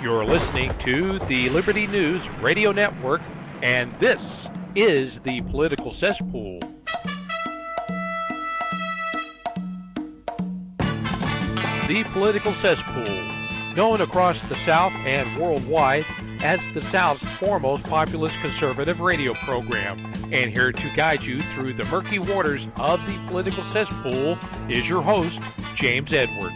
You're listening to the Liberty News Radio Network, and this is the Political Cesspool. The Political Cesspool, known across the South and worldwide as the South's foremost populist conservative radio program. And here to guide you through the murky waters of the Political Cesspool is your host, James Edwards.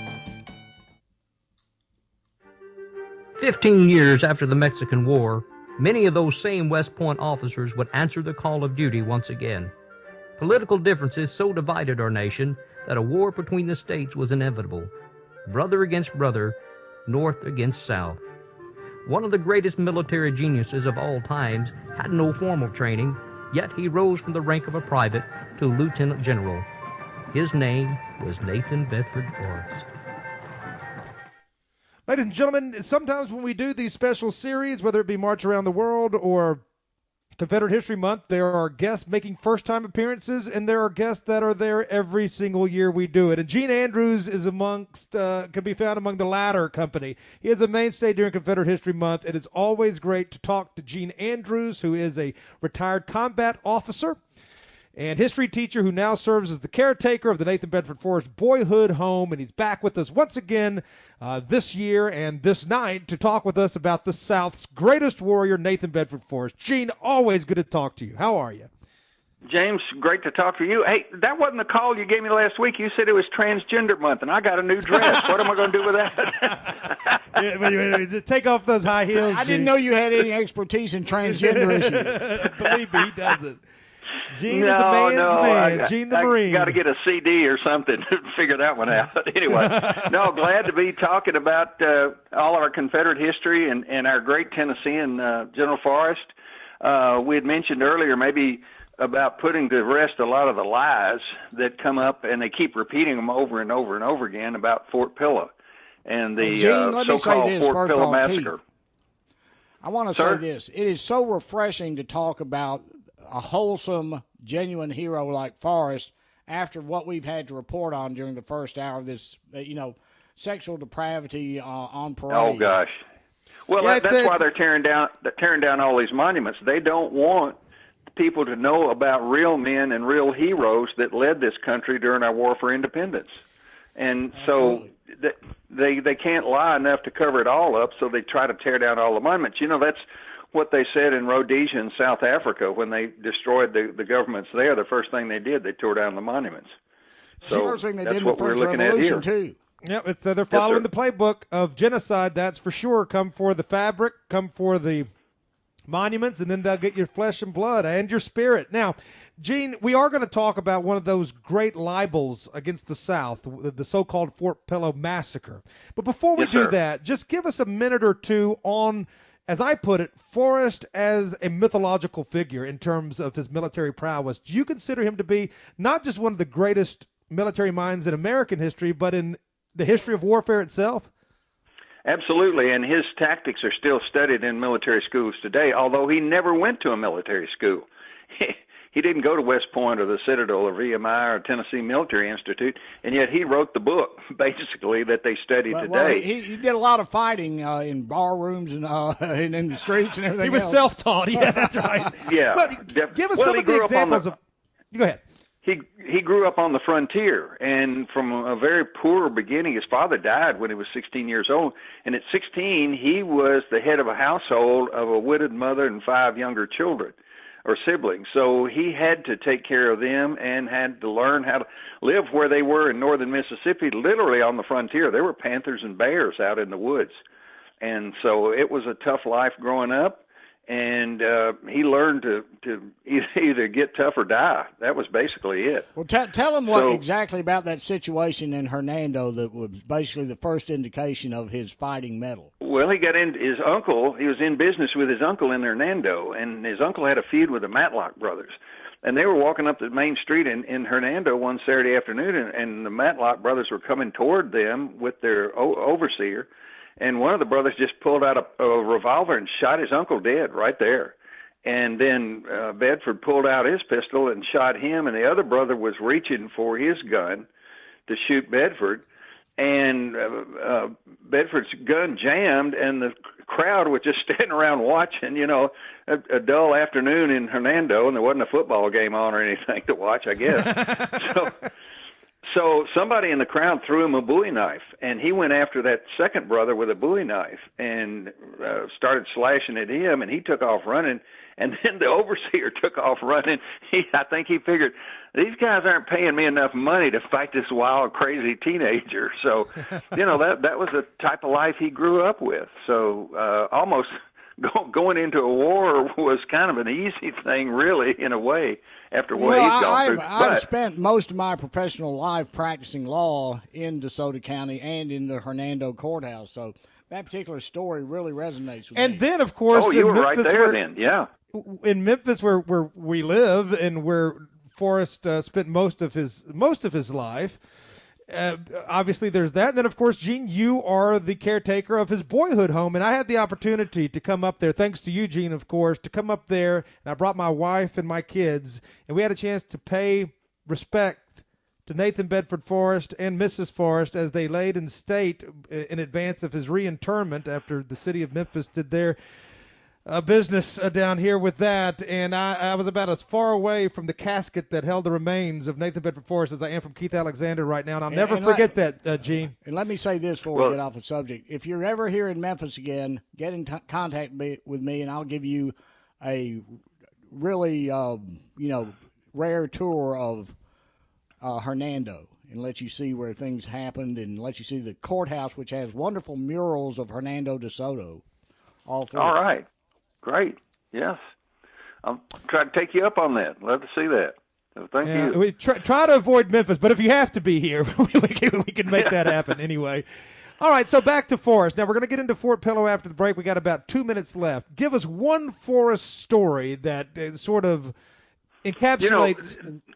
15 years after the Mexican War, many of those same West Point officers would answer the call of duty once again. Political differences so divided our nation that a war between the states was inevitable. Brother against brother, North against South. One of the greatest military geniuses of all times had no formal training, yet he rose from the rank of a private to lieutenant general. His name was Nathan Bedford Forrest. Ladies and gentlemen, sometimes when we do these special series, whether it be March Around the World or Confederate History Month, there are guests making first-time appearances, and there are guests that are there every single year we do it. And Gene Andrews is can be found among the latter company. He is a mainstay during Confederate History Month. It is always great to talk to Gene Andrews, who is a retired combat officer and history teacher who now serves as the caretaker of the Nathan Bedford Forrest Boyhood Home, and he's back with us once again this year and this night to talk with us about the South's greatest warrior, Nathan Bedford Forrest. Gene, always good to talk to you. How are you? James, great to talk to you. Hey, that wasn't the call you gave me last week. You said it was Transgender Month, and I got a new dress. What am I going to do with that? Wait, take off those high heels, I didn't know you had any expertise in transgender issues. Believe me, he doesn't. Gene is a man's man. Gene the Marine. I got to get a CD or something to figure that one out. Anyway, no, glad to be talking about all our Confederate history and our great Tennessean General Forrest. We had mentioned earlier maybe about putting to rest a lot of the lies that come up, and they keep repeating them over and over and over again about Fort Pillow and the so-called Fort Pillow massacre. Keith, I want to say this. It is so refreshing to talk about a wholesome, genuine hero like Forrest after what we've had to report on during the first hour of this, sexual depravity on parade. Oh, gosh. Well, that's why they're tearing down all these monuments. They don't want people to know about real men and real heroes that led this country during our war for independence. And Absolutely. so they can't lie enough to cover it all up, so they try to tear down all the monuments. That's what they said in Rhodesia in South Africa when they destroyed the governments there. The first thing they did, they tore down the monuments. So first thing they that's did in what the we're French looking at Revolution, here. too. Yep, they're following the playbook of genocide, that's for sure. Come for the fabric, come for the monuments, and then they'll get your flesh and blood and your spirit. Now, Gene, we are going to talk about one of those great libels against the South, the so-called Fort Pillow massacre. But before we do that, just give us a minute or two on, as I put it, Forrest as a mythological figure in terms of his military prowess. Do you consider him to be not just one of the greatest military minds in American history, but in the history of warfare itself? Absolutely, and his tactics are still studied in military schools today, although he never went to a military school. He didn't go to West Point or the Citadel or VMI or Tennessee Military Institute, and yet he wrote the book, basically, that they study today. Well, he did a lot of fighting in bar rooms and in the streets and everything. He was self-taught. Yeah, that's right. Yeah. But give us some of the examples of. Go ahead. He grew up on the frontier, and from a very poor beginning, his father died when he was 16 years old, and at 16, he was the head of a household of a widowed mother and 5 younger children or siblings. So he had to take care of them and had to learn how to live where they were in northern Mississippi, literally on the frontier. There were panthers and bears out in the woods. And so it was a tough life growing up, and he learned to either get tough or die. That was basically it. Well, tell him what exactly about that situation in Hernando that was basically the first indication of his fighting mettle. Well, he got into his uncle. He was in business with his uncle in Hernando, and his uncle had a feud with the Matlock brothers. And they were walking up the main street in Hernando one Saturday afternoon, and the Matlock brothers were coming toward them with their overseer. And one of the brothers just pulled out a revolver and shot his uncle dead right there. And then Bedford pulled out his pistol and shot him, and the other brother was reaching for his gun to shoot Bedford. and Bedford's gun jammed, and the crowd was just standing around watching, you know, a dull afternoon in Hernando, and there wasn't a football game on or anything to watch, I guess. So somebody in the crowd threw him a Bowie knife, and he went after that second brother with a Bowie knife and started slashing at him, and he took off running. And then the overseer took off running. I think he figured, these guys aren't paying me enough money to fight this wild, crazy teenager. So, you know, that was the type of life he grew up with. So almost going into a war was kind of an easy thing, really, in a way, after what he's gone through. I've spent most of my professional life practicing law in DeSoto County and in the Hernando courthouse. So that particular story really resonates with me. And then, of course, you were right there then, yeah. In Memphis, where we live and where Forrest spent most of his life, obviously there's that. And then, of course, Gene, you are the caretaker of his boyhood home, and I had the opportunity to come up there, thanks to you, Gene, of course, to come up there, and I brought my wife and my kids, and we had a chance to pay respect to Nathan Bedford Forrest and Mrs. Forrest as they laid in state in advance of his reinterment after the city of Memphis did their business down here with that, and I was about as far away from the casket that held the remains of Nathan Bedford Forrest as I am from Keith Alexander right now, and I'll never forget that, Gene. And let me say this before we get off the subject. If you're ever here in Memphis again, get in contact with me, and I'll give you a really, rare tour of Hernando and let you see where things happened and let you see the courthouse, which has wonderful murals of Hernando DeSoto. All right. Great. Yes. I'll try to take you up on that. Love to see that. So thank you. We try to avoid Memphis, but if you have to be here, we can make that happen anyway. All right, so back to Forrest. Now, we're going to get into Fort Pillow after the break. We got about 2 minutes left. Give us one Forrest story that sort of encapsulates.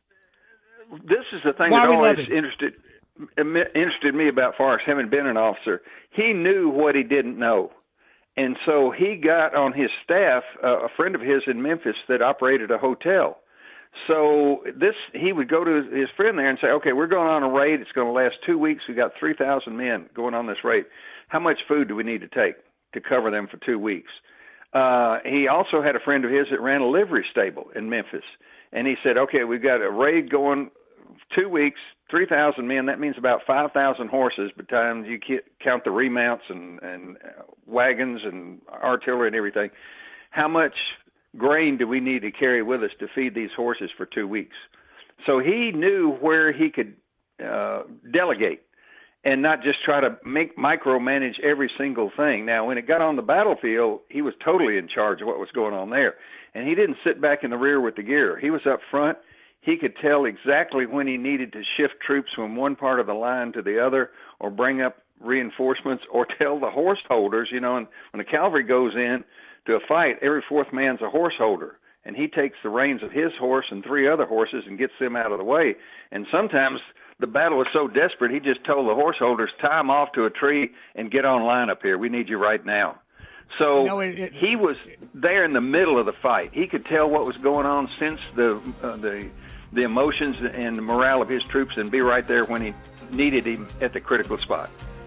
This is the thing that always interested me about Forrest, having been an officer. He knew what he didn't know. And so he got on his staff a friend of his in Memphis that operated a hotel. So he would go to his friend there and say, okay, we're going on a raid. It's going to last 2 weeks. We've got 3,000 men going on this raid. How much food do we need to take to cover them for 2 weeks? He also had a friend of his that ran a livery stable in Memphis. And he said, okay, we've got a raid going 2 weeks, 3,000 men. That means about 5,000 horses by the time you count the remounts and wagons and artillery and everything. How much grain do we need to carry with us to feed these horses for 2 weeks? So he knew where he could delegate and not just try to micromanage every single thing. Now, when it got on the battlefield, he was totally in charge of what was going on there. And he didn't sit back in the rear with the gear. He was up front. He could tell exactly when he needed to shift troops from one part of the line to the other or bring up reinforcements or tell the horse holders, and when the cavalry goes in to a fight, every fourth man's a horse holder. And he takes the reins of his horse and 3 other horses and gets them out of the way. And sometimes the battle was so desperate, he just told the horse holders, tie them off to a tree and get on line up here. We need you right now. So he was there in the middle of the fight. He could tell what was going on, sense the emotions and the morale of his troops, and be right there when he needed him at the critical spot.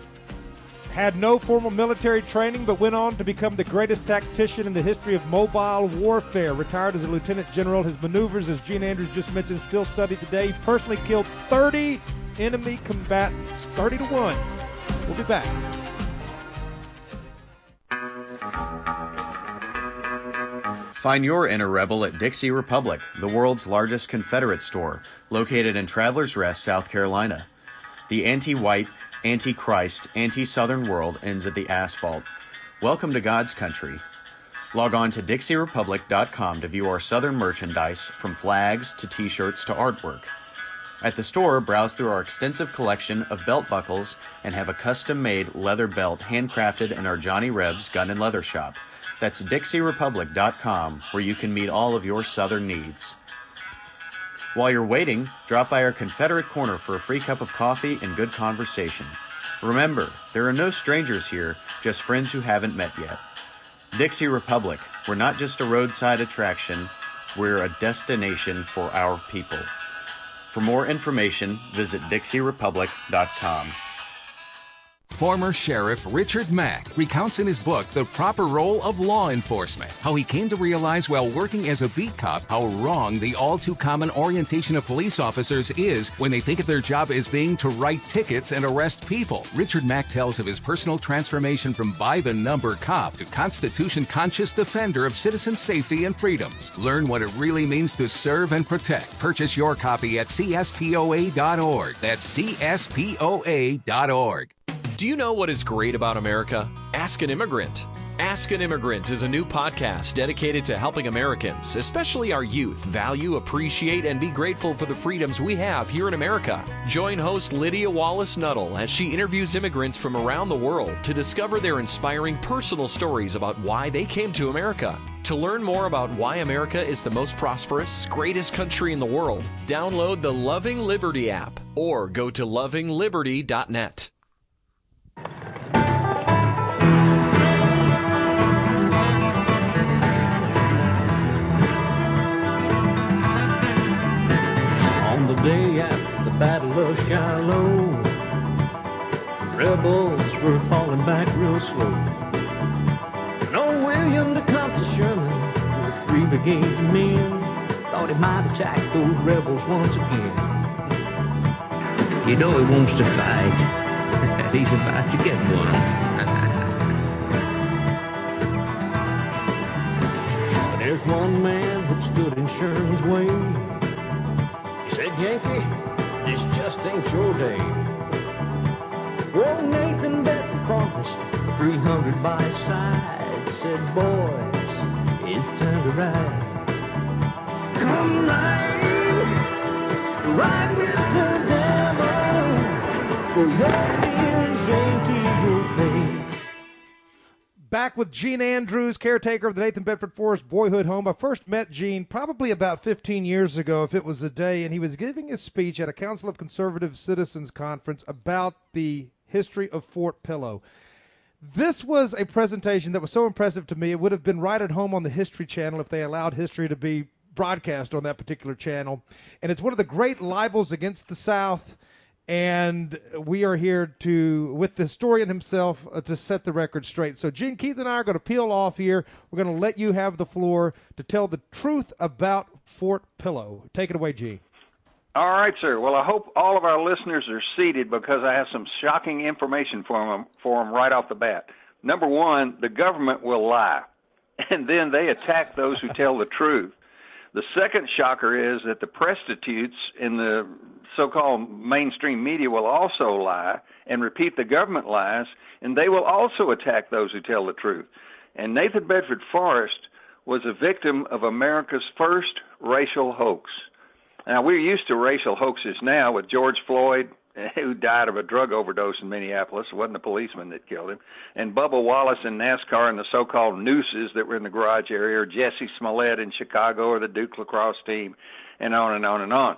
Had no formal military training, but went on to become the greatest tactician in the history of mobile warfare. Retired as a lieutenant general. His maneuvers, as Gene Andrews just mentioned, still studied today. He personally killed 30 enemy combatants, 30-1. We'll be back. Find your inner rebel at Dixie Republic, the world's largest Confederate store, located in Travelers Rest, South Carolina. The anti-white, anti-Christ, anti-Southern world ends at the asphalt. Welcome to God's country. Log on to DixieRepublic.com to view our Southern merchandise, from flags to t-shirts to artwork. At the store, browse through our extensive collection of belt buckles and have a custom-made leather belt handcrafted in our Johnny Rebs Gun and Leather Shop. That's DixieRepublic.com, where you can meet all of your Southern needs. While you're waiting, drop by our Confederate Corner for a free cup of coffee and good conversation. Remember, there are no strangers here, just friends who haven't met yet. Dixie Republic, we're not just a roadside attraction, we're a destination for our people. For more information, visit DixieRepublic.com. Former Sheriff Richard Mack recounts in his book The Proper Role of Law Enforcement how he came to realize while working as a beat cop how wrong the all-too-common orientation of police officers is when they think of their job as being to write tickets and arrest people. Richard Mack tells of his personal transformation from by-the-number cop to Constitution-conscious defender of citizen safety and freedoms. Learn what it really means to serve and protect. Purchase your copy at CSPOA.org. That's CSPOA.org. Do you know what is great about America? Ask an Immigrant. Ask an Immigrant is a new podcast dedicated to helping Americans, especially our youth, value, appreciate, and be grateful for the freedoms we have here in America. Join host Lydia Wallace Nuttall as she interviews immigrants from around the world to discover their inspiring personal stories about why they came to America. To learn more about why America is the most prosperous, greatest country in the world, download the Loving Liberty app or go to lovingliberty.net. On the day after the Battle of Shiloh, the rebels were falling back real slow. And old William Tecumseh Sherman, with 3 brigades of men, thought he might attack those rebels once again. You know he wants to fight. He's about to get one. But there's one man that stood in Sherman's way. He said, Yankee, this just ain't your day. Old Nathan Bedford Forrest, 300 by his side, said, boys, it's time to ride. Come ride with the devil, for your sins, Yankee, will pay. Back with Gene Andrews, caretaker of the Nathan Bedford Forrest Boyhood Home. I first met Gene probably about 15 years ago, if it was a day, and he was giving a speech at a Council of Conservative Citizens conference about the history of Fort Pillow. This was a presentation that was so impressive to me, it would have been right at home on the History Channel if they allowed history to be broadcast on that particular channel. And it's one of the great libels against the South. And we are here with the historian himself to set the record straight. So Gene, Keith, and I are going to peel off here. We're going to let you have the floor to tell the truth about Fort Pillow. Take it away, Gene. All right, sir. Well, I hope all of our listeners are seated because I have some shocking information for them right off the bat. Number one, the government will lie, and then they attack those who tell the truth. The second shocker is that the prostitutes in the so-called mainstream media will also lie and repeat the government lies, and they will also attack those who tell the truth. And Nathan Bedford Forrest was a victim of America's first racial hoax. Now, we're used to racial hoaxes now with George Floyd, who died of a drug overdose in Minneapolis. It wasn't a policeman that killed him. And Bubba Wallace in NASCAR and the so-called nooses that were in the garage area, or Jesse Smollett in Chicago, or the Duke lacrosse team, and on and on and on.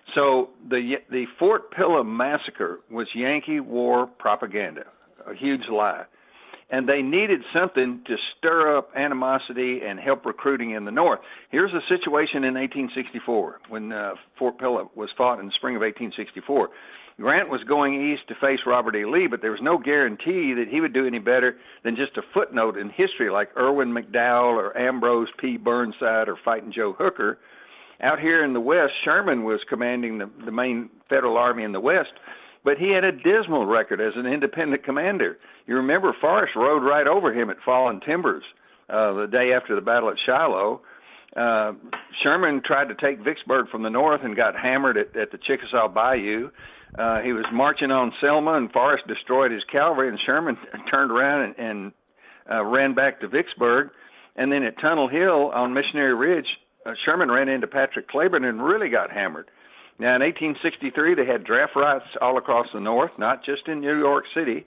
So the Fort Pillow massacre was Yankee war propaganda, a huge lie. And they needed something to stir up animosity and help recruiting in the North. Here's a situation in 1864 when Fort Pillow was fought in the spring of 1864. Grant was going east to face Robert E. Lee, but there was no guarantee that he would do any better than just a footnote in history like Irwin McDowell or Ambrose P. Burnside or Fighting Joe Hooker. Out here in the West, Sherman was commanding the main federal army in the West, but he had a dismal record as an independent commander. You remember Forrest rode right over him at Fallen Timbers the day after the Battle at Shiloh. Sherman tried to take Vicksburg from the north and got hammered at the Chickasaw Bayou. He was marching on Selma, and Forrest destroyed his cavalry, and Sherman turned around and ran back to Vicksburg. And then at Tunnel Hill on Missionary Ridge, Sherman ran into Patrick Claiborne and really got hammered. Now, in 1863, they had draft riots all across the North, not just in New York City.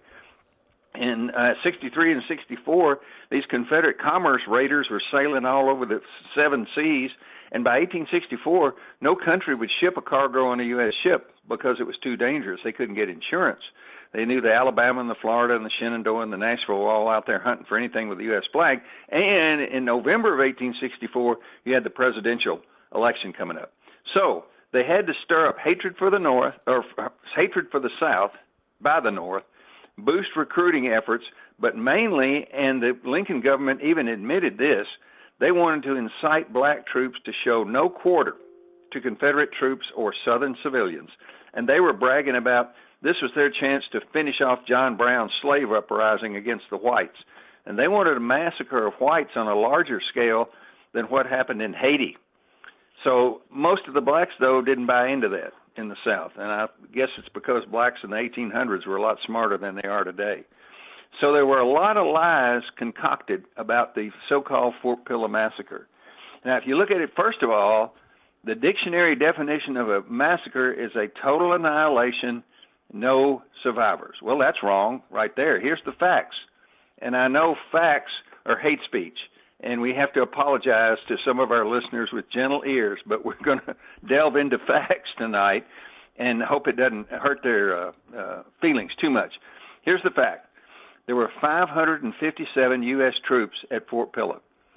In 63 and 64, these Confederate commerce raiders were sailing all over the 7 seas, and by 1864, no country would ship a cargo on a U.S. ship because it was too dangerous. They couldn't get insurance. They knew the Alabama and the Florida and the Shenandoah and the Nashville were all out there hunting for anything with the U.S. flag. And in November of 1864, you had the presidential election coming up. So they had to stir up hatred for the North, or hatred for the South by the North, boost recruiting efforts, but mainly, and the Lincoln government even admitted this, they wanted to incite black troops to show no quarter to Confederate troops or Southern civilians. And they were bragging about this was their chance to finish off John Brown's slave uprising against the whites. And they wanted a massacre of whites on a larger scale than what happened in Haiti. So most of the blacks, though, didn't buy into that in the South. And I guess it's because blacks in the 1800s were a lot smarter than they are today. So there were a lot of lies concocted about the so-called Fort Pillow massacre. Now, if you look at it, first of all, the dictionary definition of a massacre is a total annihilation, no survivors. Well, that's wrong right there. Here's the facts. And I know facts are hate speech, and we have to apologize to some of our listeners with gentle ears, but we're going to delve into facts tonight and hope it doesn't hurt their feelings too much. Here's the fact. There were 557 U.S. troops at Fort Pillow.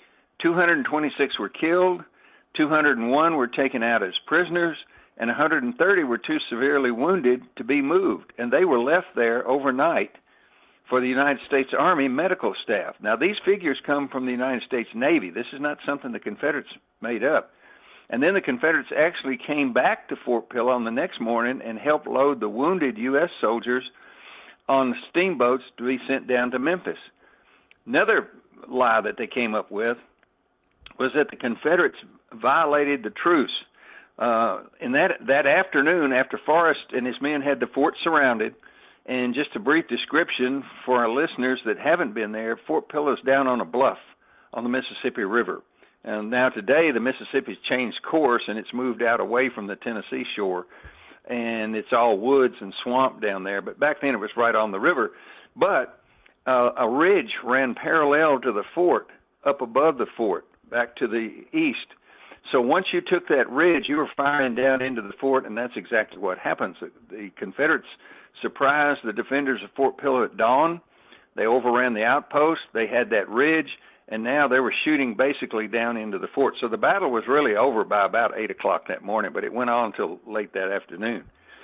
226 were killed, 201 were taken out as prisoners, and 130 were too severely wounded to be moved, and they were left there overnight for the United States Army medical staff. Now, these figures come from the United States Navy. This is not something the Confederates made up. And then the Confederates actually came back to Fort Pillow on the next morning and helped load the wounded U.S. soldiers on steamboats to be sent down to Memphis. Another lie that they came up with was that the Confederates violated the truce. In that afternoon, after Forrest and his men had the fort surrounded, and just a brief description for our listeners that haven't been there, Fort Pillow's down on a bluff on the Mississippi River. And now today the Mississippi's changed course and it's moved out away from the Tennessee shore. And it's all woods and swamp down there. But back then it was right on the river. But a ridge ran parallel to the fort, up above the fort, back to the east. So once you took that ridge, you were firing down into the fort, and that's exactly what happens. The Confederates surprised the defenders of Fort Pillow at dawn. They overran the outpost. They had that ridge, and now they were shooting basically down into the fort. So the battle was really over by about 8 o'clock that morning, but it went on until late that afternoon.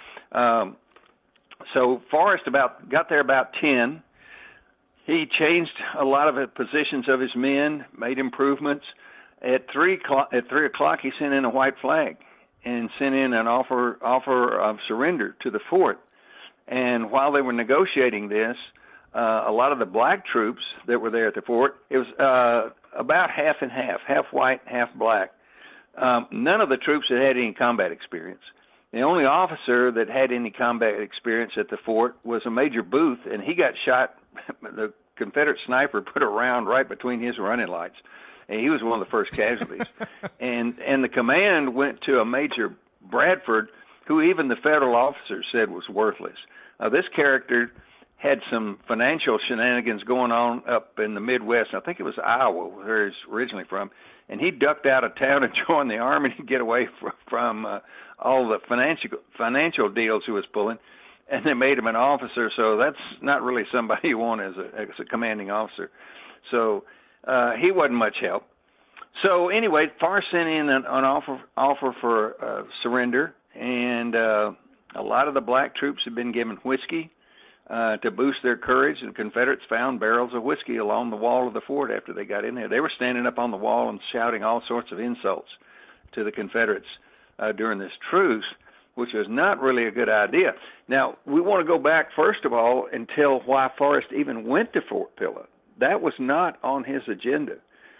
So Forrest got there about 10. He changed a lot of the positions of his men, made improvements. At 3 o'clock, he sent in a white flag and sent in an offer of surrender to the fort. And while they were negotiating this, a lot of the black troops that were there at the fort, it was about half and half white, half black. None of the troops had any combat experience. The only officer that had any combat experience at the fort was a Major Booth, and he got shot. The Confederate sniper put a round right between his running lights, and he was one of the first casualties. and the command went to a Major Bradford, who even the federal officers said was worthless. This character had some financial shenanigans going on up in the Midwest. I think it was Iowa, where he's originally from. And he ducked out of town and joined the Army to get away from all the financial deals he was pulling. And they made him an officer, so that's not really somebody you want as a commanding officer. So he wasn't much help. So anyway, Forrest sent in an offer for surrender, and a lot of the black troops had been given whiskey to boost their courage, and Confederates found barrels of whiskey along the wall of the fort after they got in there. They were standing up on the wall and shouting all sorts of insults to the Confederates during this truce, which was not really a good idea. Now, we want to go back, first of all, and tell why Forrest even went to Fort Pillow. That was not on his agenda.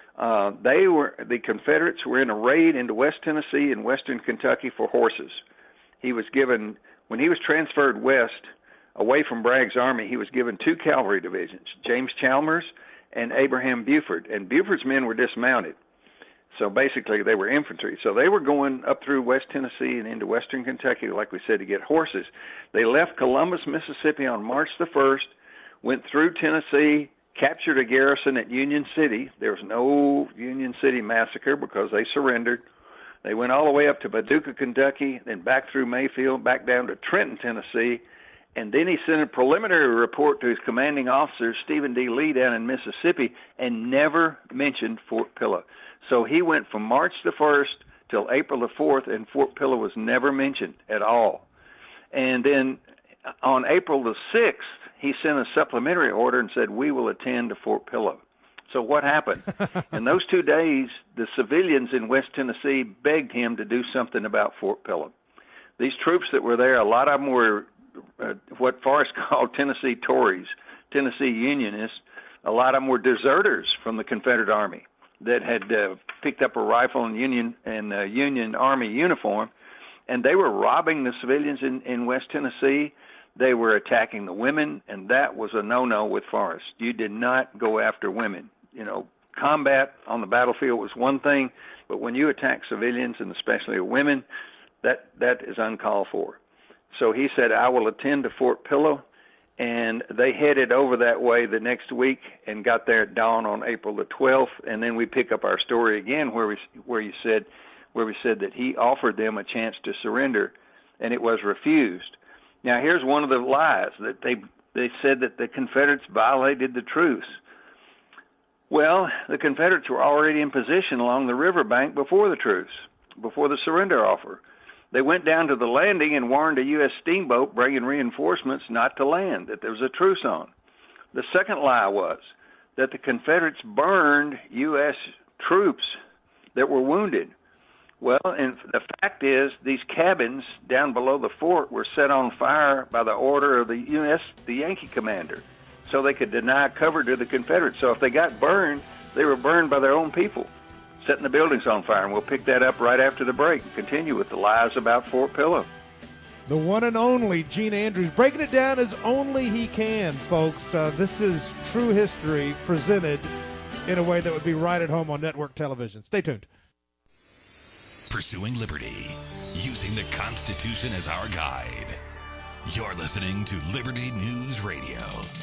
The Confederates were in a raid into West Tennessee and Western Kentucky for horses. When he was transferred west, away from Bragg's army, he was given 2 cavalry divisions, James Chalmers and Abraham Buford. And Buford's men were dismounted. So basically they were infantry. So they were going up through West Tennessee and into Western Kentucky, like we said, to get horses. They left Columbus, Mississippi on March the 1st, went through Tennessee, captured a garrison at Union City. There was no Union City massacre because they surrendered. They went all the way up to Paducah, Kentucky, then back through Mayfield, back down to Trenton, Tennessee. And then he sent a preliminary report to his commanding officer, Stephen D. Lee, down in Mississippi, and never mentioned Fort Pillow. So he went from March the 1st till April the 4th, and Fort Pillow was never mentioned at all. And then on April the 6th, he sent a supplementary order and said, we will attend to Fort Pillow. So what happened? In those 2 days, the civilians in West Tennessee begged him to do something about Fort Pillow. These troops that were there, a lot of them were what Forrest called Tennessee Tories, Tennessee Unionists. A lot of them were deserters from the Confederate Army that had picked up a rifle and Union Army uniform, and they were robbing the civilians in West Tennessee. They were attacking the women, and that was a no-no with Forrest. You did not go after women. You know, combat on the battlefield was one thing, but when you attack civilians, and especially women, that is uncalled for. So he said, I will attend to Fort Pillow, and they headed over that way the next week and got there at dawn on April the 12th, and then we pick up our story again where we said that he offered them a chance to surrender, and it was refused. Now, here's one of the lies, that they said that the Confederates violated the truce. Well, the Confederates were already in position along the riverbank before the truce, before the surrender offer. They went down to the landing and warned a U.S. steamboat bringing reinforcements not to land, that there was a truce on. The second lie was that the Confederates burned U.S. troops that were wounded. Well, and the fact is, these cabins down below the fort were set on fire by the order of the Yankee commander, so they could deny cover to the Confederates. So if they got burned, they were burned by their own people, setting the buildings on fire. And we'll pick that up right after the break and continue with the lies about Fort Pillow. The one and only Gene Andrews, breaking it down as only he can, folks. This is true history presented in a way that would be right at home on network television. Stay tuned. Pursuing liberty, using the Constitution as our guide. You're listening to Liberty News Radio.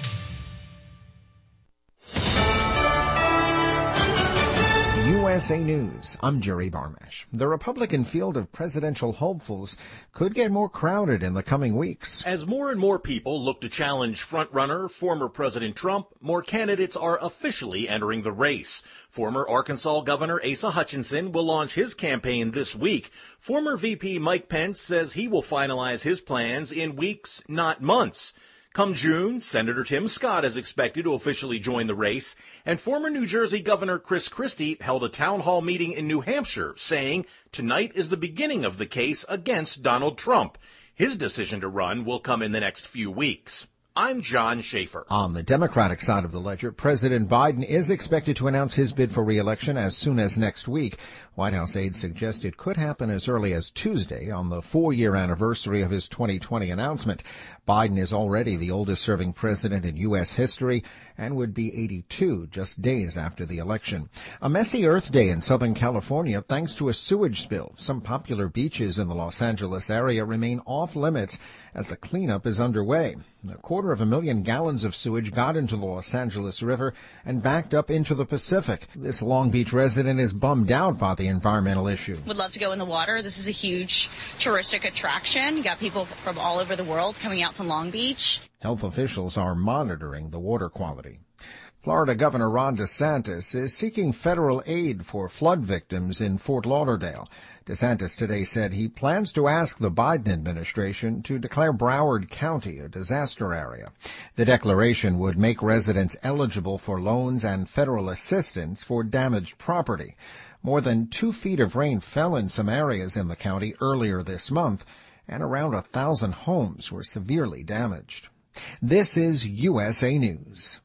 USA News, I'm Jerry Barmash. The Republican field of presidential hopefuls could get more crowded in the coming weeks. As more and more people look to challenge frontrunner, former President Trump, more candidates are officially entering the race. Former Arkansas Governor Asa Hutchinson will launch his campaign this week. Former VP Mike Pence says he will finalize his plans in weeks, not months. Come June, Senator Tim Scott is expected to officially join the race, and former New Jersey Governor Chris Christie held a town hall meeting in New Hampshire, saying tonight is the beginning of the case against Donald Trump. His decision to run will come in the next few weeks. I'm John Schaefer. On the Democratic side of the ledger, President Biden is expected to announce his bid for re-election as soon as next week. White House aides suggest it could happen as early as Tuesday on the 4-year anniversary of his 2020 announcement. Biden is already the oldest-serving president in U.S. history and would be 82 just days after the election. A messy Earth Day in Southern California thanks to a sewage spill. Some popular beaches in the Los Angeles area remain off-limits as the cleanup is underway. 250,000 gallons of sewage got into the Los Angeles River and backed up into the Pacific. This Long Beach resident is bummed out by the environmental issue. Would love to go in the water. This is a huge touristic attraction. You got people from all over the world coming out to Long Beach. Health officials are monitoring the water quality. Florida Governor Ron DeSantis is seeking federal aid for flood victims in Fort Lauderdale. DeSantis today said he plans to ask the Biden administration to declare Broward County a disaster area. The declaration would make residents eligible for loans and federal assistance for damaged property. More than 2 feet of rain fell in some areas in the county earlier this month, and around 1,000 homes were severely damaged. This is USA News.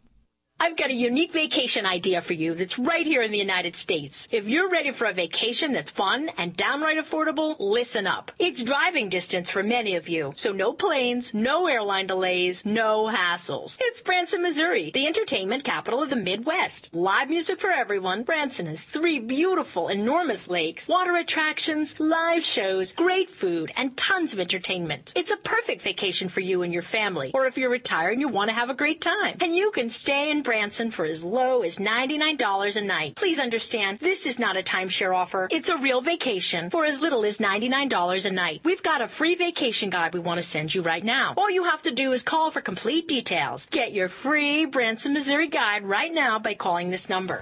I've got a unique vacation idea for you that's right here in the United States. If you're ready for a vacation that's fun and downright affordable, listen up. It's driving distance for many of you, so no planes, no airline delays, no hassles. It's Branson, Missouri, the entertainment capital of the Midwest. Live music for everyone. Branson has 3 beautiful, enormous lakes, water attractions, live shows, great food, and tons of entertainment. It's a perfect vacation for you and your family, or if you're retired and you want to have a great time. And you can stay in Branson for as low as $99 a night. Please understand, this is not a timeshare offer. It's a real vacation for as little as $99 a night. We've got a free vacation guide we want to send you right now. All you have to do is call for complete details. Get your free Branson, Missouri guide right now by calling this number.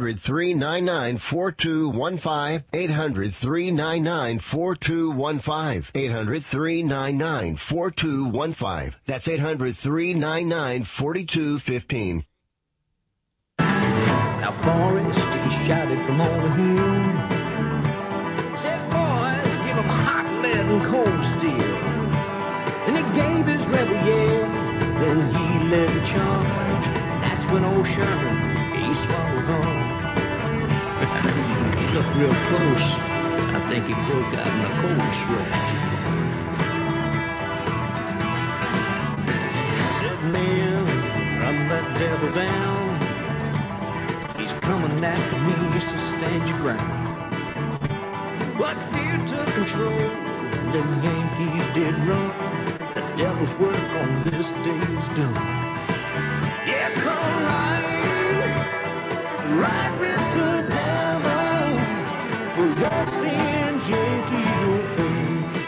800-399-4215. 800-399-4215. 800-399-4215. That's 800-399-4215. Now Forrest, he shouted from all the hill, said, boys, give him hot lead and cold steel. And he gave his rebel yell, then he led the charge. That's when old Sherman, he swallowed hard. He looked real close. I think he broke out in a cold sweat. Said, man, run that devil down. He's coming after me just to stand your ground. But fear took control, the Yankees did run. The devil's work on this day is done. Yeah, come ride with the devil for your sins, Yankee.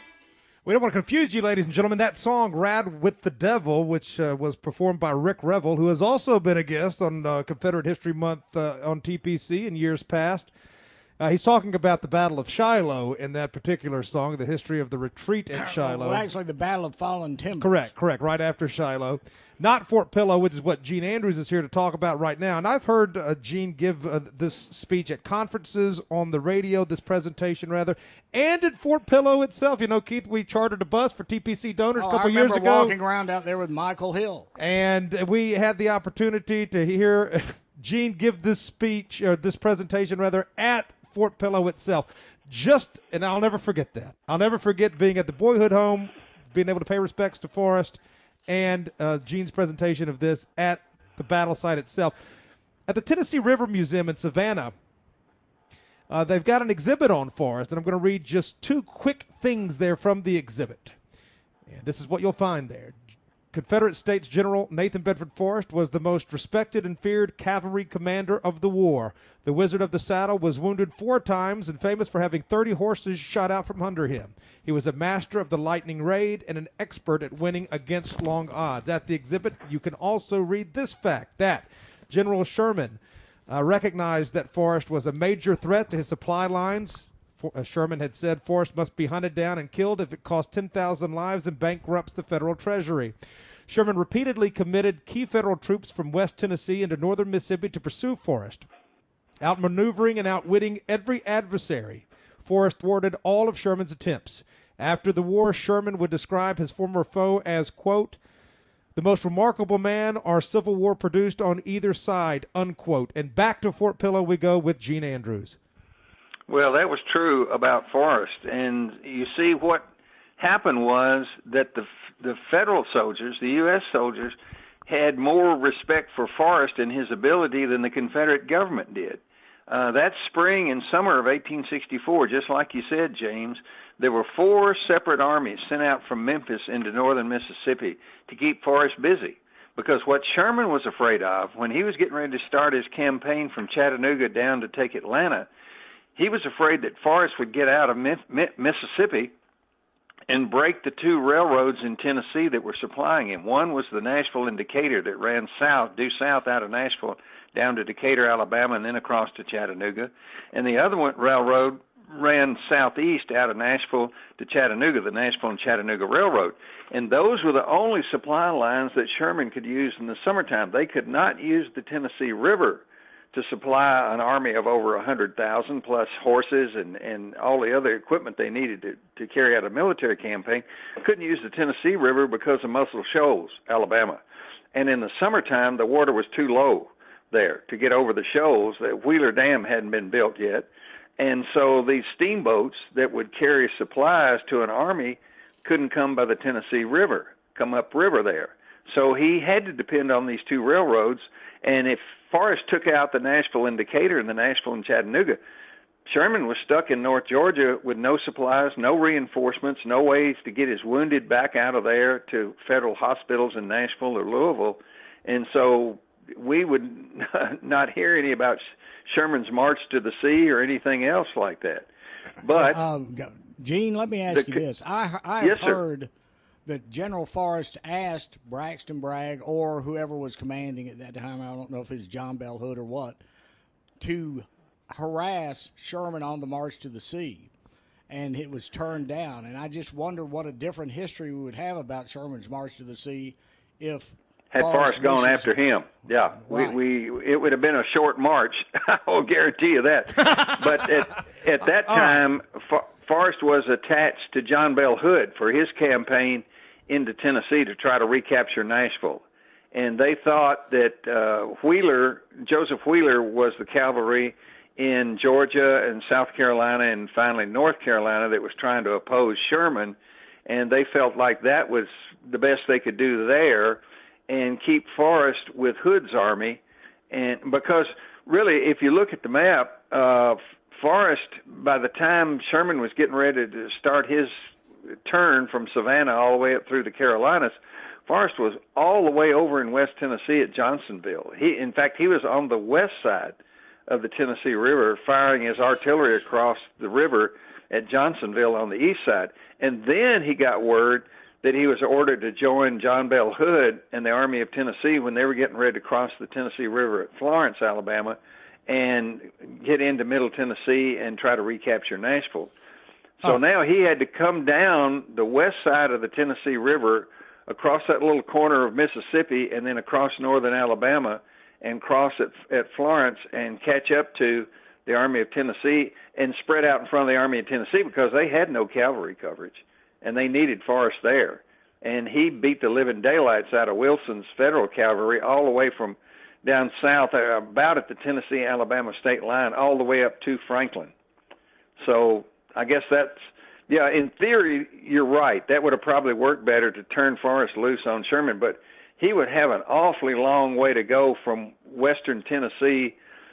We don't want to confuse you, ladies and gentlemen. That song, Ride with the Devil, which was performed by Rick Revel, who has also been a guest on Confederate History Month on TPC in years past. He's talking about the Battle of Shiloh in that particular song, the history of the retreat at Shiloh. Well, actually, the Battle of Fallen Timbers. Correct, right after Shiloh. Not Fort Pillow, which is what Gene Andrews is here to talk about right now. And I've heard Gene give this speech at conferences, on the radio, this presentation rather, and at Fort Pillow itself. You know, Keith, we chartered a bus for TPC donors a couple years ago. I remember walking around out there with Michael Hill. And we had the opportunity to hear Gene give this speech, or this presentation rather, at Fort Pillow itself. And I'll never forget that. I'll never forget being at the boyhood home, being able to pay respects to Forrest, and Gene's presentation of this at the battle site itself. At the Tennessee River Museum in Savannah, they've got an exhibit on Forrest, and I'm going to read just two quick things there from the exhibit. And this is what you'll find there. Confederate States General Nathan Bedford Forrest was the most respected and feared cavalry commander of the war. The Wizard of the Saddle was wounded 4 times and famous for having 30 horses shot out from under him. He was a master of the lightning raid and an expert at winning against long odds. At the exhibit, you can also read this fact, that General Sherman recognized that Forrest was a major threat to his supply lines. Sherman had said Forrest must be hunted down and killed if it costs 10,000 lives and bankrupts the federal treasury. Sherman repeatedly committed key federal troops from West Tennessee into northern Mississippi to pursue Forrest. Outmaneuvering and outwitting every adversary, Forrest thwarted all of Sherman's attempts. After the war, Sherman would describe his former foe as, quote, the most remarkable man our Civil War produced on either side, unquote. And back to Fort Pillow we go with Gene Andrews. Well, that was true about Forrest. And you see, what happened was that the federal soldiers, the U.S. soldiers, had more respect for Forrest and his ability than the Confederate government did. That spring and summer of 1864, just like you said, James, there were 4 separate armies sent out from Memphis into northern Mississippi to keep Forrest busy. Because what Sherman was afraid of, when he was getting ready to start his campaign from Chattanooga down to take Atlanta, he was afraid that Forrest would get out of Mississippi and break the 2 railroads in Tennessee that were supplying him. One was the Nashville and Decatur that ran due south out of Nashville down to Decatur, Alabama, and then across to Chattanooga. And the other railroad ran southeast out of Nashville to Chattanooga, the Nashville and Chattanooga Railroad. And those were the only supply lines that Sherman could use in the summertime. They could not use the Tennessee River to supply an army of over 100,000 plus horses and all the other equipment they needed to carry out a military campaign. Couldn't use the Tennessee River because of Muscle Shoals, Alabama. And in the summertime, the water was too low there to get over the shoals. The Wheeler Dam hadn't been built yet. And so these steamboats that would carry supplies to an army couldn't come by the Tennessee River, come upriver there. So he had to depend on these 2 railroads. And if Forrest took out the Nashville and Decatur and the Nashville and Chattanooga, Sherman was stuck in North Georgia with no supplies, no reinforcements, no ways to get his wounded back out of there to federal hospitals in Nashville or Louisville. And so we would not hear any about Sherman's March to the Sea or anything else like that. But Gene, let me ask you this. I have heard that General Forrest asked Braxton Bragg or whoever was commanding at that time, I don't know if it's John Bell Hood or what, to harass Sherman on the March to the Sea, and it was turned down. And I just wonder what a different history we would have about Sherman's March to the Sea if had Forrest gone after him. Yeah, right. It would have been a short march. I will guarantee you that. But at that time, Forrest was attached to John Bell Hood for his campaign into Tennessee to try to recapture Nashville. And they thought that Joseph Wheeler was the cavalry in Georgia and South Carolina and finally North Carolina that was trying to oppose Sherman. And they felt like that was the best they could do there and keep Forrest with Hood's army. And because really, if you look at the map, Forrest, by the time Sherman was getting ready to start his turn from Savannah all the way up through the Carolinas, Forrest was all the way over in West Tennessee at Johnsonville. In fact, he was on the west side of the Tennessee River firing his artillery across the river at Johnsonville on the east side. And then he got word that he was ordered to join John Bell Hood and the Army of Tennessee when they were getting ready to cross the Tennessee River at Florence, Alabama, and get into Middle Tennessee and try to recapture Nashville. So now he had to come down the west side of the Tennessee River, across that little corner of Mississippi, and then across northern Alabama, and cross at Florence and catch up to the Army of Tennessee and spread out in front of the Army of Tennessee because they had no cavalry coverage, and they needed Forrest there. And he beat the living daylights out of Wilson's Federal cavalry all the way from down south, about at the Tennessee-Alabama state line, all the way up to Franklin. So I guess in theory, you're right. That would have probably worked better to turn Forrest loose on Sherman, but he would have an awfully long way to go from western Tennessee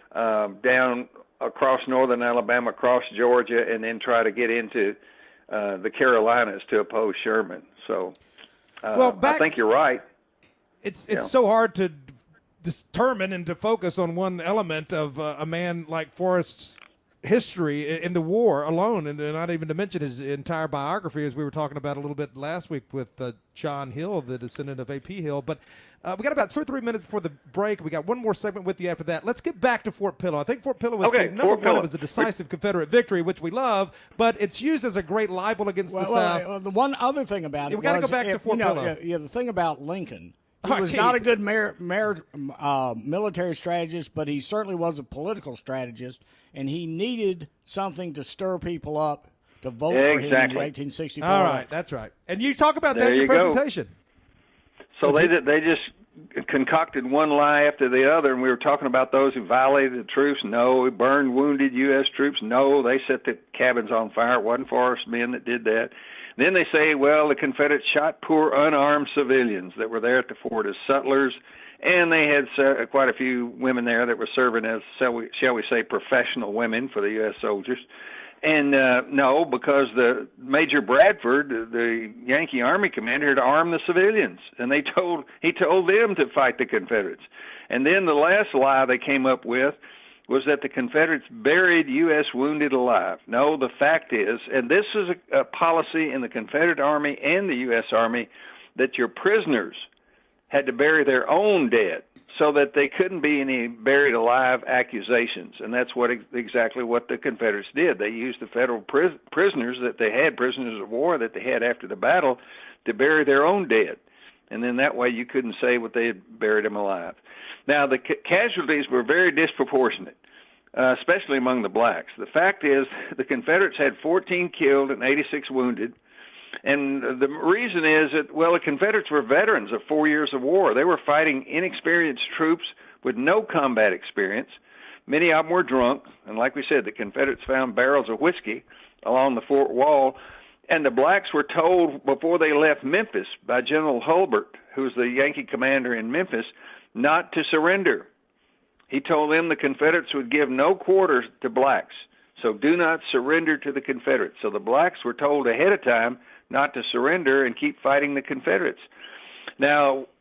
down across northern Alabama, across Georgia, and then try to get into the Carolinas to oppose Sherman. So I think you're right. It's so hard to determine and to focus on one element of a man like Forrest's history in the war alone, and not even to mention his entire biography, as we were talking about a little bit last week with John Hill, the descendant of A.P. Hill. But we got about 2 or 3 minutes before the break. We got one more segment with you after that. Let's get back to Fort Pillow. I think Fort Pillow was number one. It was a decisive Confederate victory, which we love, but it's used as a great libel against the South. The one other thing about it, we got to go back to Fort Pillow. The thing about Lincoln, he was not a good military strategist, but he certainly was a political strategist, and he needed something to stir people up to vote for him in the 1864. All right, that's right. And you talk about that in your presentation. So they just concocted one lie after the other, and we were talking about those who violated the truce. No, who burned wounded U.S. troops. No, they set the cabins on fire. It wasn't Forrest men that did that. Then they say, well, the Confederates shot poor unarmed civilians that were there at the fort as sutlers, and they had quite a few women there that were serving as, shall we say, professional women for the U.S. soldiers. And no, because the Major Bradford, the Yankee Army commander, had armed the civilians, and he told them to fight the Confederates. And then the last lie they came up with was that the Confederates buried U.S. wounded alive. No, the fact is, and this is a policy in the Confederate Army and the U.S. Army, that your prisoners had to bury their own dead so that they couldn't be any buried alive accusations. And that's exactly what the Confederates did. They used the federal prisoners that they had, prisoners of war that they had after the battle, to bury their own dead. And then that way you couldn't say what they had buried them alive. Now, the casualties were very disproportionate, especially among the blacks. The fact is the Confederates had 14 killed and 86 wounded. And the reason is that, well, the Confederates were veterans of 4 years of war. They were fighting inexperienced troops with no combat experience. Many of them were drunk. And like we said, the Confederates found barrels of whiskey along the fort wall. And the blacks were told before they left Memphis by General Hulbert, who was the Yankee commander in Memphis, not to surrender. He told them the Confederates would give no quarters to blacks, so do not surrender to the Confederates. So the blacks were told ahead of time not to surrender and keep fighting the Confederates. Now,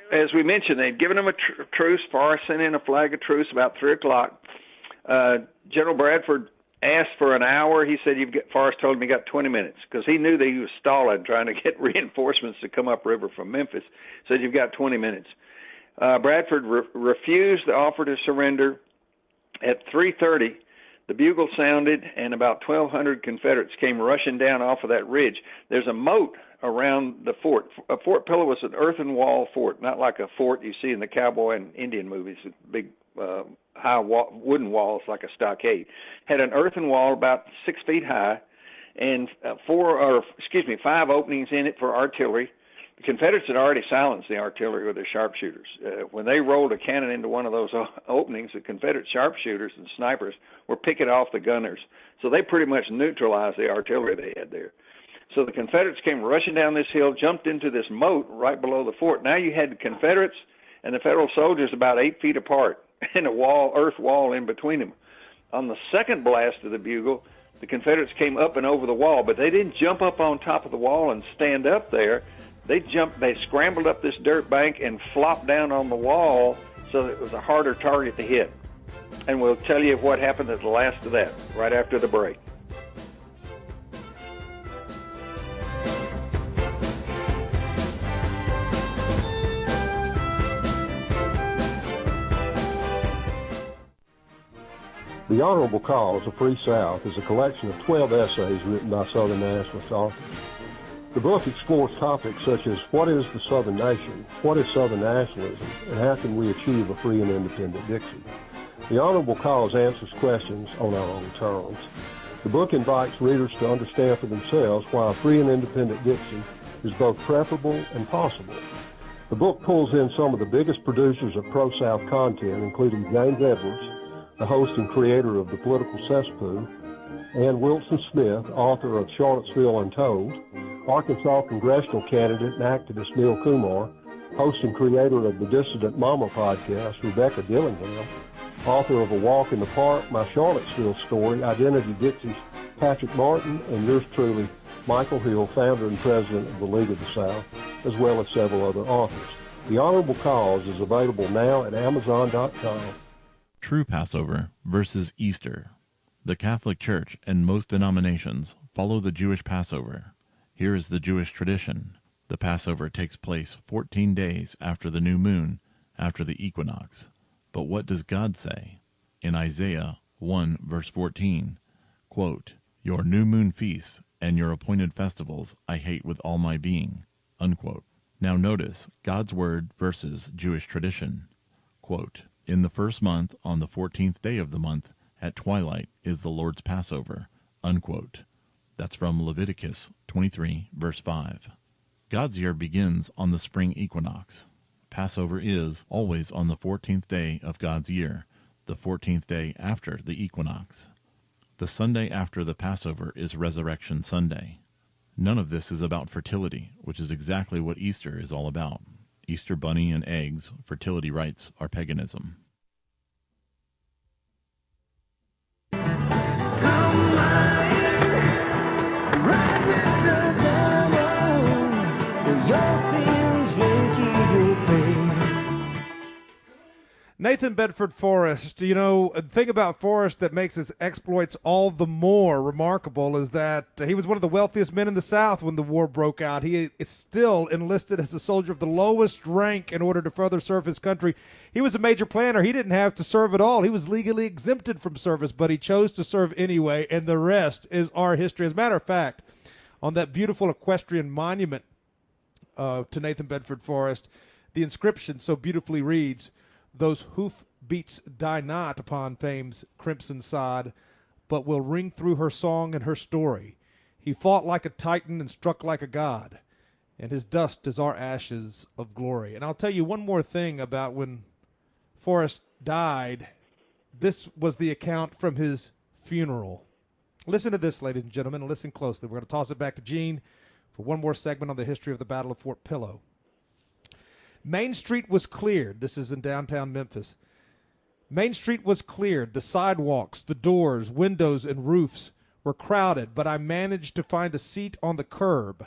as we mentioned, they'd given them a truce. Forrest sent in a flag of truce about 3 o'clock. General Bradford asked for an hour. He said, Forrest told him he got 20 minutes because he knew that he was stalling, trying to get reinforcements to come upriver from Memphis. Said, you've got 20 minutes. Bradford refused the offer to surrender. At 3:30, the bugle sounded, and about 1,200 Confederates came rushing down off of that ridge. There's a moat around the fort. Fort Pillow was an earthen wall fort, not like a fort you see in the cowboy and Indian movies, big high wooden walls like a stockade. Had an earthen wall about 6 feet high, and 5 openings in it for artillery. The Confederates had already silenced the artillery with their sharpshooters. When they rolled a cannon into one of those openings, the Confederate sharpshooters and snipers were picking off the gunners. So they pretty much neutralized the artillery they had there. So the Confederates came rushing down this hill, jumped into this moat right below the fort. Now you had the Confederates and the Federal soldiers about 8 feet apart and a earth wall in between them. On the second blast of the bugle, the Confederates came up and over the wall, but they didn't jump up on top of the wall and stand up there. They scrambled up this dirt bank and flopped down on the wall so that it was a harder target to hit. And we'll tell you what happened at the last of that, right after the break. The Honorable Cause, A Free South is a collection of 12 essays written by Southern nationalist authors. The book explores topics such as what is the Southern nation, what is Southern nationalism, and how can we achieve a free and independent Dixie. The Honorable Cause answers questions on our own terms. The book invites readers to understand for themselves why a free and independent Dixie is both preferable and possible. The book pulls in some of the biggest producers of pro-South content, including James Edwards, the host and creator of The Political Cesspool, and Wilson Smith, author of Charlottesville Untold, Arkansas congressional candidate and activist Neil Kumar, host and creator of the Dissident Mama podcast, Rebecca Dillingham, author of A Walk in the Park, My Charlottesville Story, Identity Dixie's Patrick Martin, and yours truly, Michael Hill, founder and president of the League of the South, as well as several other authors. The Honorable Cause is available now at Amazon.com. True Passover versus Easter. The Catholic Church and most denominations follow the Jewish Passover. Here is the Jewish tradition. The Passover takes place 14 days after the new moon, after the equinox. But what does God say? In Isaiah 1, verse 14, quote, "Your new moon feasts and your appointed festivals I hate with all my being," unquote. Now notice God's word versus Jewish tradition. Quote, "In the first month, on the 14th day of the month, at twilight is the Lord's Passover," unquote. That's from Leviticus 23, verse 5. God's year begins on the spring equinox. Passover is always on the 14th day of God's year, the 14th day after the equinox. The Sunday after the Passover is Resurrection Sunday. None of this is about fertility, which is exactly what Easter is all about. Easter bunny and eggs, fertility rites are paganism. Nathan Bedford Forrest, you know, the thing about Forrest that makes his exploits all the more remarkable is that he was one of the wealthiest men in the South when the war broke out. He is still enlisted as a soldier of the lowest rank in order to further serve his country. He was a major planner. He didn't have to serve at all. He was legally exempted from service, but he chose to serve anyway, and the rest is our history. As a matter of fact, on that beautiful equestrian monument to Nathan Bedford Forrest, the inscription so beautifully reads, "Those hoof beats die not upon fame's crimson sod, but will ring through her song and her story. He fought like a Titan and struck like a god, and his dust is our ashes of glory." And I'll tell you one more thing about when Forrest died. This was the account from his funeral. Listen to this, ladies and gentlemen, and listen closely. We're going to toss it back to Gene for one more segment on the history of the Battle of Fort Pillow. Main Street was cleared. This is in downtown Memphis. Main Street was cleared. The sidewalks, the doors, windows, and roofs were crowded, but I managed to find a seat on the curb. The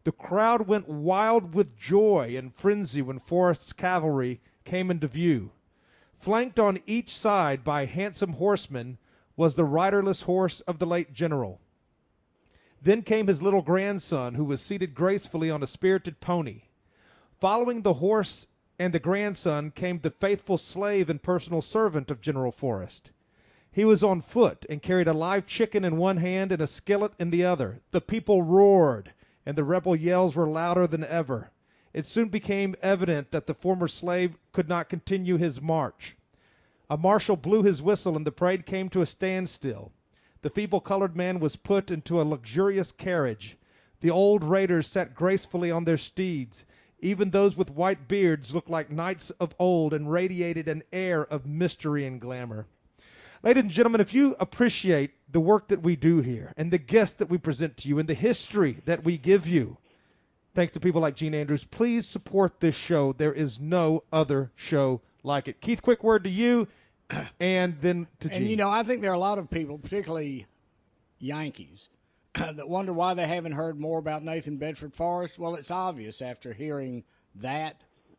The crowd went wild with joy and frenzy when Forrest's cavalry came into view. Flanked on each side by handsome horsemen was the riderless horse of the late general. Then came his little grandson, who was seated gracefully on a spirited pony. Following the horse and the grandson came the faithful slave and personal servant of General Forrest. He was on foot and carried a live chicken in one hand and a skillet in the other. The people roared, and the rebel yells were louder than ever. It soon became evident that the former slave could not continue his march. A marshal blew his whistle, and the parade came to a standstill. The feeble-colored man was put into a luxurious carriage. The old raiders sat gracefully on their steeds. Even those with white beards looked like knights of old and radiated an air of mystery and glamour. Ladies and gentlemen, if you appreciate the work that we do here and the guests that we present to you and the history that we give you, thanks to people like Gene Andrews, please support this show. There is no other show like it. Keith, quick word to you, and then to Gene. And, you know, I think there are a lot of people, particularly Yankees, that wonder why they haven't heard more about Nathan Bedford Forrest. Well, it's obvious after hearing that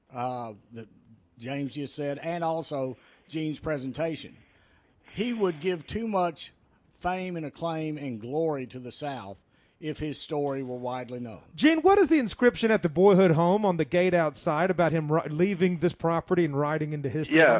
James just said, and also Gene's presentation. He would give too much fame and acclaim and glory to the South if his story were widely known. Gene, what is the inscription at the boyhood home on the gate outside about him leaving this property and riding into history? Yeah,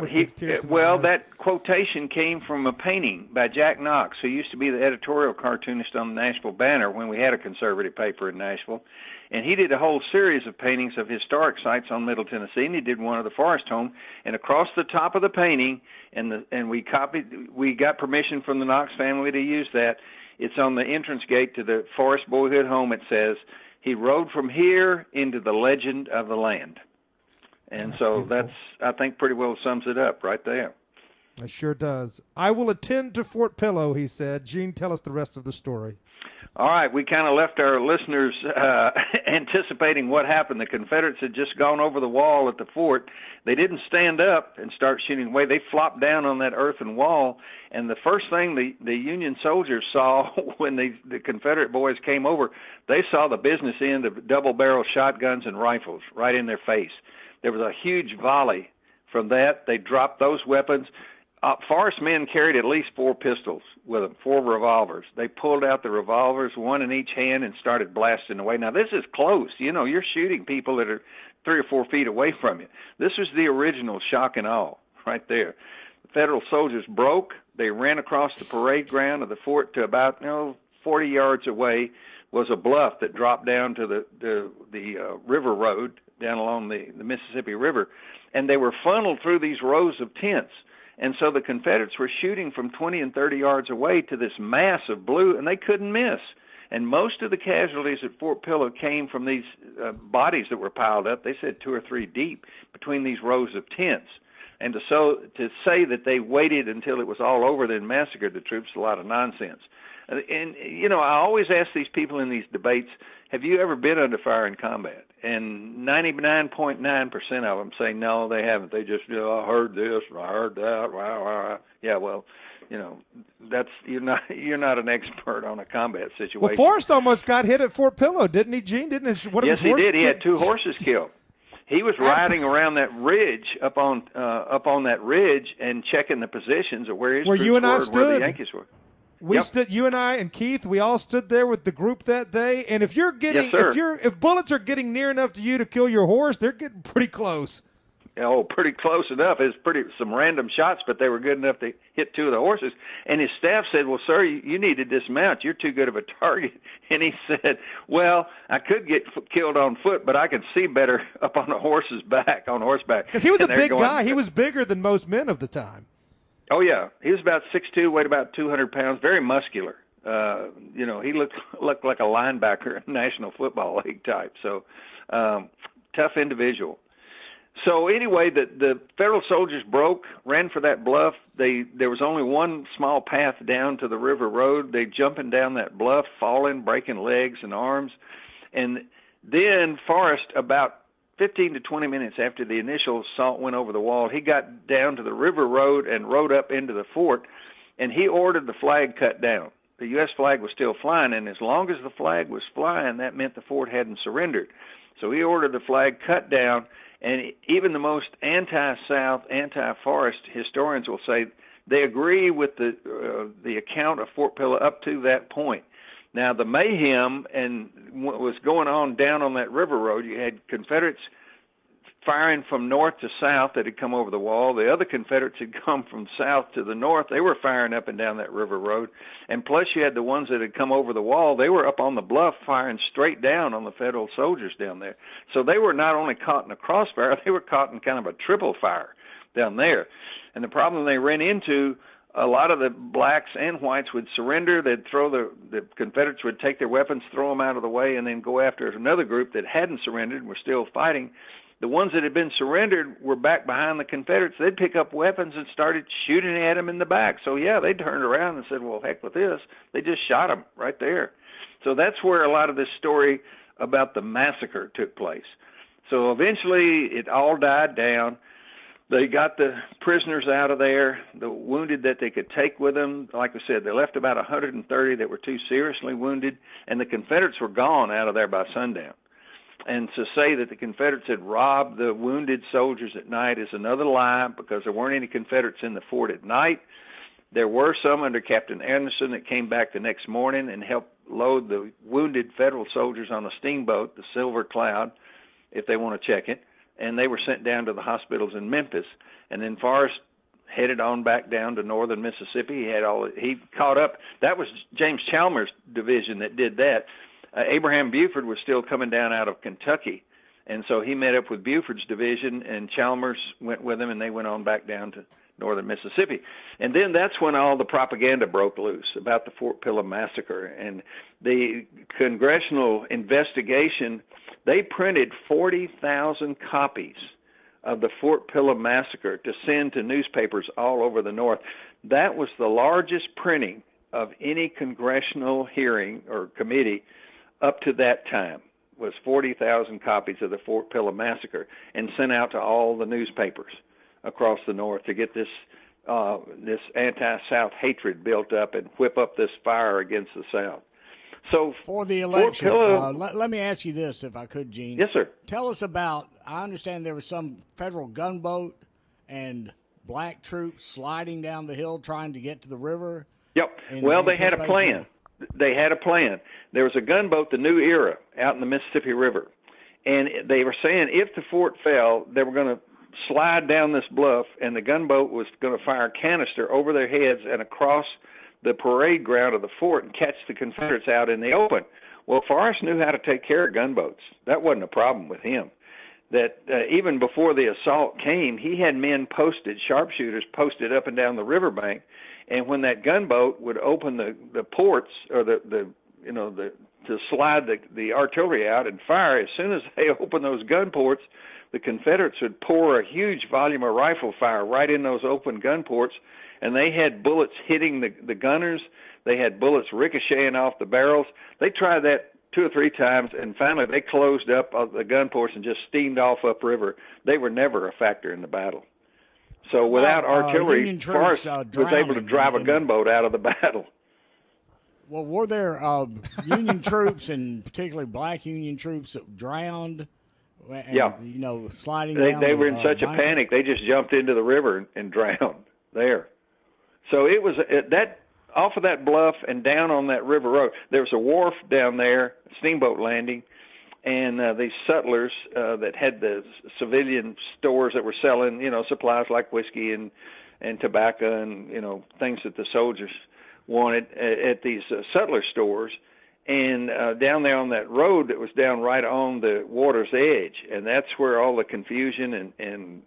that quotation came from a painting by Jack Knox, who used to be the editorial cartoonist on the Nashville Banner when we had a conservative paper in Nashville. And he did a whole series of paintings of historic sites on Middle Tennessee, and he did one of the Forrest home. And across the top of the painting, and we got permission from the Knox family to use that. It's on the entrance gate to the Forrest boyhood home. It says, "He rode from here into the legend of the land." And that's, I think, pretty well sums it up right there. It sure does. I will attend to Fort Pillow, he said. Gene, tell us the rest of the story. All right, we kind of left our listeners anticipating what happened. The Confederates had just gone over the wall at the fort. They didn't stand up and start shooting away. They flopped down on that earthen wall, and the first thing the Union soldiers saw when the Confederate boys came over, they saw the business end of double-barrel shotguns and rifles right in their face. There was a huge volley from that. They dropped those weapons. Forrest men carried at least 4 pistols with them, 4 revolvers. They pulled out the revolvers, one in each hand, and started blasting away. Now, this is close. You know, you're shooting people that are 3 or 4 feet away from you. This was the original shock and awe right there. The Federal soldiers broke. They ran across the parade ground of the fort to about 40 yards away was a bluff that dropped down to the river road down along the Mississippi River, and they were funneled through these rows of tents. And so the Confederates were shooting from 20 and 30 yards away to this mass of blue, and they couldn't miss. And most of the casualties at Fort Pillow came from these bodies that were piled up. They said 2 or 3 deep between these rows of tents. And to say that they waited until it was all over, then massacred the troops, is a lot of nonsense. And, you know, I always ask these people in these debates, have you ever been under fire in combat? And 99.9% of them say, no, they haven't. They just, I heard this, and I heard that. Wow. Yeah, well, you know, you're not an expert on a combat situation. Well, Forrest almost got hit at Fort Pillow, didn't he, Gene? Yes, he did. He had 2 horses killed. He was riding around that ridge, up on that ridge, and checking the positions of where his troops you and I were, stood. where the Yankees were. We stood, you and I and Keith, we all stood there with the group that day. And if you're getting, if bullets are getting near enough to you to kill your horse, they're getting pretty close. Oh, pretty close enough. It was some random shots, but they were good enough to hit 2 of the horses. And his staff said, well, sir, you need to dismount. You're too good of a target. And he said, well, I could get killed on foot, but I can see better up on a horse's back, on horseback. Because he was a big guy. He was bigger than most men of the time. Oh, yeah. He was about 6'2", weighed about 200 pounds, very muscular. You know, he looked like a linebacker, National Football League type. So, tough individual. So anyway, the Federal soldiers broke, ran for that bluff. There was only one small path down to the river road. They jumping down that bluff, falling, breaking legs and arms. And then Forrest, about 15 to 20 minutes after the initial assault went over the wall, he got down to the river road and rode up into the fort, and he ordered the flag cut down. the U.S. flag was still flying, and as long as the flag was flying, that meant the fort hadn't surrendered. So he ordered the flag cut down, and even the most anti-South, anti-forest historians will say they agree with the account of Fort Pillow up to that point. Now, the mayhem and what was going on down on that river road, you had Confederates firing from north to south that had come over the wall. The other Confederates had come from south to the north. They were firing up and down that river road. And plus you had the ones that had come over the wall. They were up on the bluff firing straight down on the Federal soldiers down there. So they were not only caught in a crossfire, they were caught in kind of a triple fire down there. And the problem they ran into, a lot of the blacks and whites would surrender. They'd throw the Confederates would take their weapons, throw them out of the way, and then go after another group that hadn't surrendered and were still fighting. The ones that had been surrendered were back behind the Confederates. They'd pick up weapons and started shooting at them in the back. So, yeah, they turned around and said, well, heck with this. They just shot them right there. So that's where a lot of this story about the massacre took place. So eventually it all died down. They got the prisoners out of there, the wounded that they could take with them. Like I said, they left about 130 that were too seriously wounded, and the Confederates were gone out of there by sundown. And to say that the Confederates had robbed the wounded soldiers at night is another lie, because there weren't any Confederates in the fort at night. There were some under Captain Anderson that came back the next morning and helped load the wounded Federal soldiers on a steamboat, the Silver Cloud, if they want to check it. And they were sent down to the hospitals in Memphis. And then Forrest headed on back down to northern Mississippi. He caught up. That was James Chalmers' division that did that. Abraham Buford was still coming down out of Kentucky, and so he met up with Buford's division, and Chalmers went with him, and they went on back down to northern Mississippi. And then that's when all the propaganda broke loose about the Fort Pillow massacre. And the congressional investigation, they printed 40,000 copies of the Fort Pillow massacre to send to newspapers all over the North. That was the largest printing of any congressional hearing or committee up to that time, was 40,000 copies of the Fort Pillow massacre, and sent out to all the newspapers across the North to get this anti-South hatred built up and whip up this fire against the South. So for the election, let me ask you this, if I could, Gene. Yes, sir. Tell us about, I understand there was some federal gunboat and black troops sliding down the hill trying to get to the river. Yep. Well, they had a plan. There was a gunboat, the New Era, out in the Mississippi River. And they were saying if the fort fell, they were going to slide down this bluff, and the gunboat was going to fire a canister over their heads and across the parade ground of the fort and catch the Confederates out in the open. Well, Forrest knew how to take care of gunboats. That wasn't a problem with him. That even before the assault came, he had men posted, sharpshooters posted up and down the riverbank. And when that gunboat would open the ports, or to slide the artillery out and fire, as soon as they opened those gun ports, the Confederates would pour a huge volume of rifle fire right in those open gun ports, and they had bullets hitting the gunners. They had bullets ricocheting off the barrels. They tried that 2 or 3 times, and finally they closed up the gun ports and just steamed off upriver. They were never a factor in the battle. So without artillery, Forrest was able to drive a gunboat out of the battle. Well, were there Union troops, and particularly black Union troops, that drowned? And, yeah. Sliding down. They were in such a panic, they just jumped into the river and drowned there. So it was that off of that bluff and down on that river road. There was a wharf down there, steamboat landing, and these settlers that had the civilian stores that were selling, supplies like whiskey and tobacco and, things that the soldiers wanted at these settler stores. And down there on that road that was down right on the water's edge. And that's where all the confusion and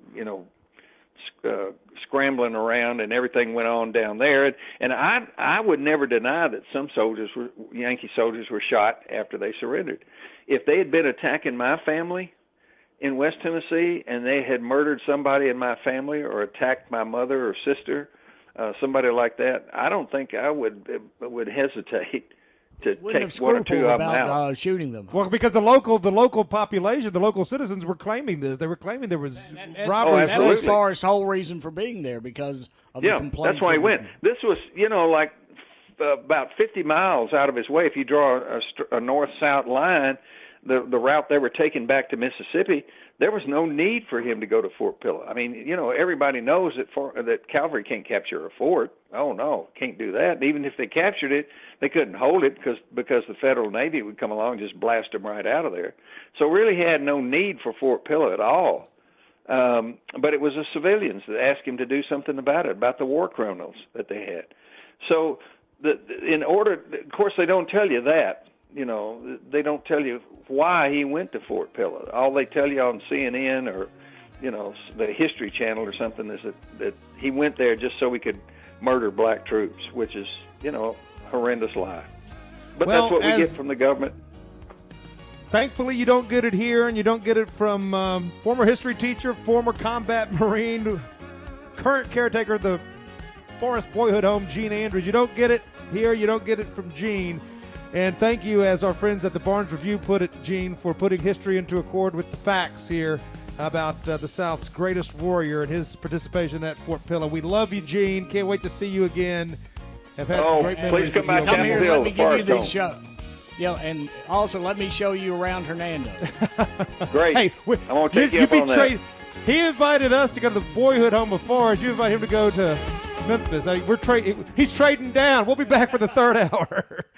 scrambling around and everything went on down there. And I would never deny that some Yankee soldiers were shot after they surrendered. If they had been attacking my family in West Tennessee and they had murdered somebody in my family or attacked my mother or sister, somebody like that, I don't think I would hesitate to take 1 or 2 of them out. Shooting them. Well, because the local population, the local citizens were claiming this. They were claiming there was robberies. That was Forrest's whole reason for being there, because of the complaints. That's why he went. This was, like about 50 miles out of his way. If you draw a north-south line, the route they were taking back to Mississippi, there was no need for him to go to Fort Pillow. I mean, everybody knows that cavalry can't capture a fort. Oh, no, can't do that. And even if they captured it, they couldn't hold it because the Federal Navy would come along and just blast them right out of there. So really he had no need for Fort Pillow at all. But it was the civilians that asked him to do something about it, about the war criminals that they had. So of course, they don't tell you that. They don't tell you why he went to Fort Pillow. All they tell you on CNN or, the History Channel or something is that he went there just so he could murder black troops, which is, a horrendous lie. But that's what we get from the government. Thankfully, you don't get it here, and you don't get it from former history teacher, former combat Marine, current caretaker of the Forest Boyhood Home, Gene Andrews. You don't get it here. You don't get it from Gene. And thank you, as our friends at the Barnes Review put it, Gene, for putting history into accord with the facts here about the South's greatest warrior and his participation at Fort Pillow. We love you, Gene. Can't wait to see you again. Have had some great memories. Please come back here. Let me give you the show. Yeah, and also let me show you around Hernando. Great. Hey, I want to take you up on that. He invited us to go to the Boyhood Home of Forest. You invite him to go to Memphis. He's trading down. We'll be back for the third hour.